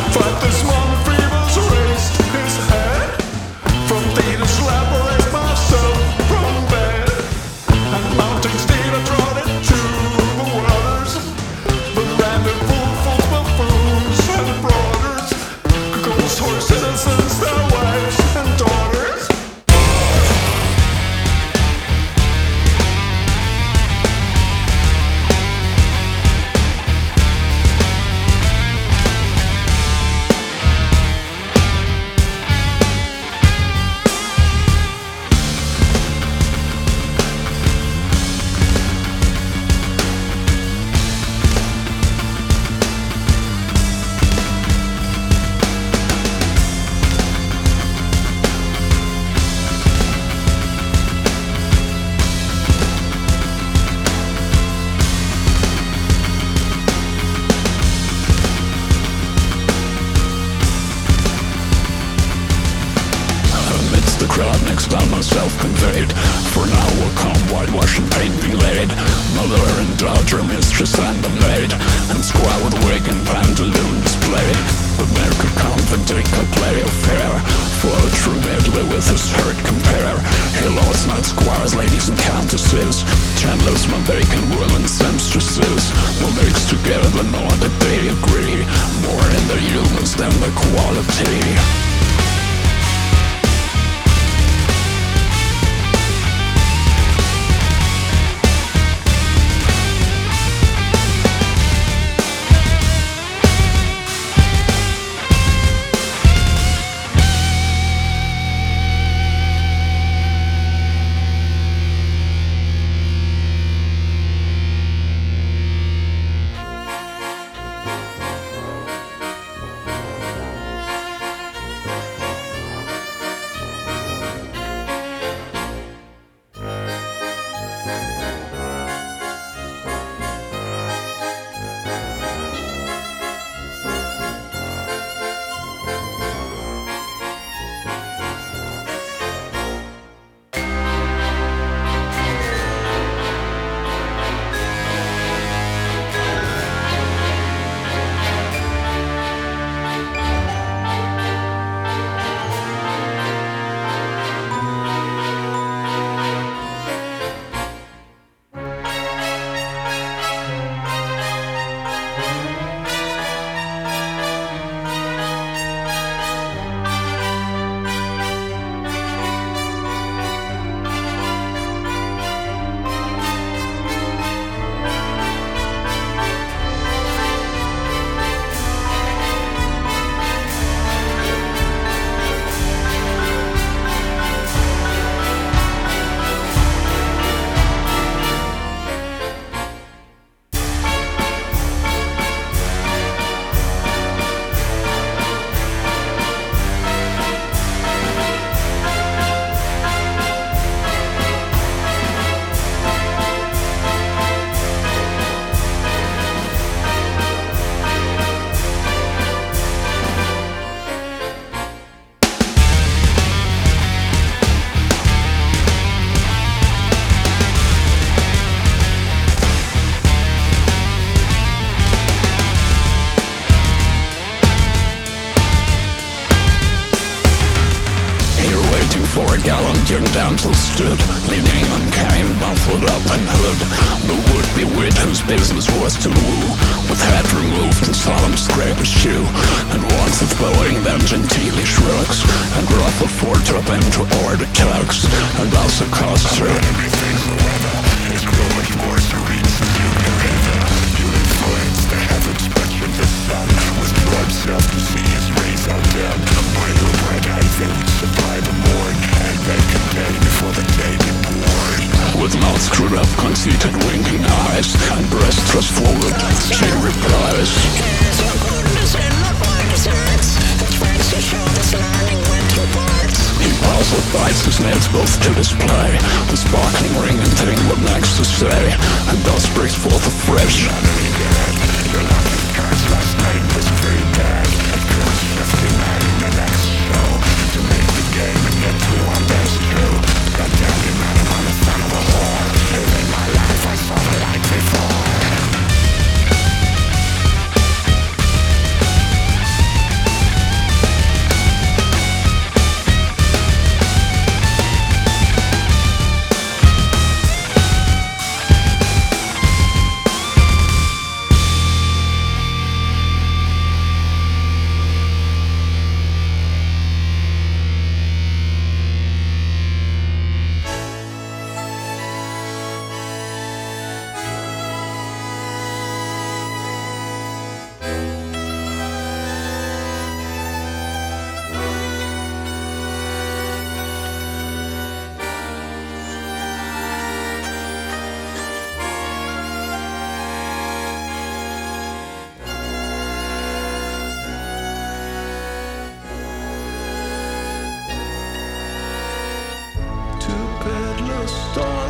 Fight this one fever's raised his head. From Thetis lab I raised myself from bed. And mounting steed I trod into the waters. The landed fools, buffoons and brothers. Ghost horse citizens, their wives and daughters. Found myself conveyed. For now will come whitewash and paint be laid. Mother and daughter, mistress and the maid, and squire with wig and pantaloon displayed. But there could come and take a play of fair, for a true medley with his herd compare. He lords, not squires, ladies and countesses, chandlers, my bacon, wool and seamstresses, will mix together know that they agree, more in the humans than the quality. Young damsel stood, leaning on cane, muffled up and hood. The would-be wit whose business was to woo, with hat removed and solemn scrape a shoe, and once of bowing them genteelly shrugs, and ruffled fortop into order tugs, and thus accosts her. Everything's the weather, his growing more serene than you can ever. You influence the heavens, but you're the sun, with blood self to see his rays out there. By your bright eyes they would survive the morn, and they can day before the day be born. With mouth screwed up, conceited, winking eyes, and breast thrust forward, she replies, "Here's your goodness in the finest arts, which makes you show this learning went to parts." He also bites his nails both to display the sparkling ring and thing what next to say, and thus breaks forth afresh. Your laughing cards last night was very bad. Of course, shifting out in the next show to make the game and get to one that's true. Goddamn you, man, I'm a son of a whore. In my life, I saw the light before. call